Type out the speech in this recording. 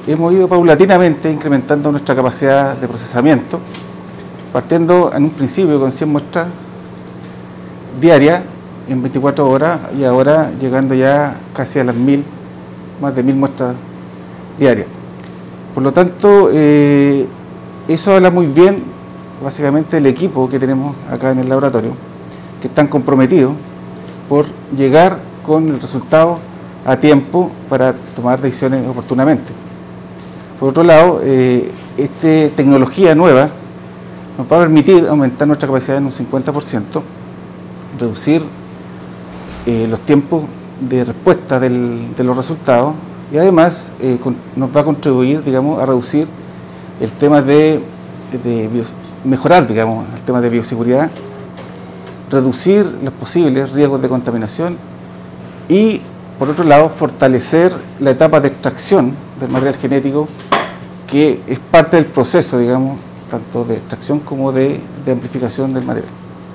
hemos ido paulatinamente incrementando nuestra capacidad de procesamiento, partiendo en un principio con 100 muestras diarias en 24 horas y ahora llegando ya casi a las 1000, más de 1000 muestras diarias. Por lo tanto, eso habla muy bien básicamente del equipo que tenemos acá en el laboratorio, que están comprometidos por llegar con el resultado a tiempo para tomar decisiones oportunamente. Por otro lado, esta tecnología nueva nos va a permitir aumentar nuestra capacidad en un 50%, reducir los tiempos de respuesta de los resultados y además nos va a contribuir, digamos, a reducir el tema mejorar, digamos, el tema de bioseguridad, reducir los posibles riesgos de contaminación y, por otro lado, fortalecer la etapa de extracción del material genético, que es parte del proceso, digamos, tanto de extracción como de amplificación del material.